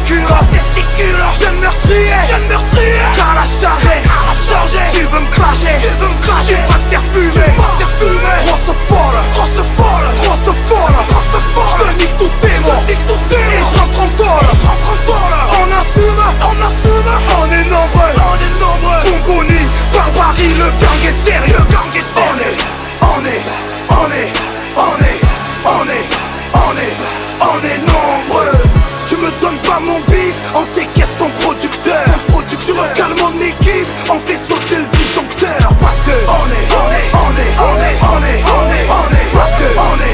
jeune meurtrier, car la chargé, tu veux me clasher, tu vas te faire fumer, grosse folle, je te nique tous tes mots, et je rentre en tôle, on assume, on est nombreux, Fongoni, Barbarie, le gang est sérieux, on est nombreux. Tu me donnes pas mon bif, on séquestre ton producteur. Tu recales mon équipe, on fait sauter le disjoncteur. Parce que on est parce que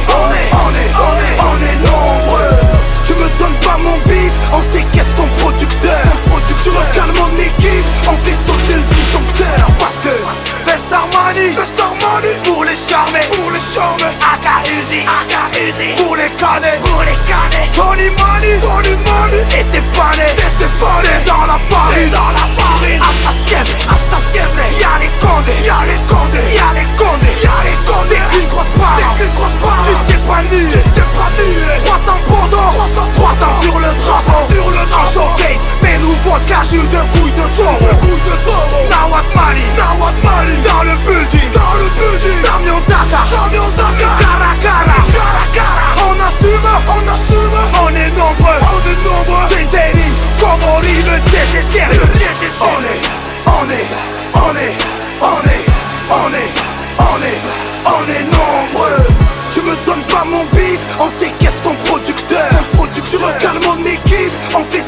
on est nombreux. Tu me donnes pas mon bif, on séquestre ton producteur. Tu recales mon équipe, on fait sauter le disjoncteur. Parce que Vest Armani, pour les charmer, Aka Uzi, pour les canner, Tony Money, et t'es pané, dans la farine, hasta siempre, y'a les condés, une grosse part, tu sais pas nu, 300 potos, 300 sur le drapeau, en showcase, mais nous vodka, jus de couilles de taureau, Nawat Mali, dans le building, Samio Zaka, Karakara, on assume, on est nombreux, Jay-Z, Komori, le jazz est sérieux, on est nombreux. Tu me donnes pas mon bif, on séquestre ton producteur. Tu recales mon équipe, on fait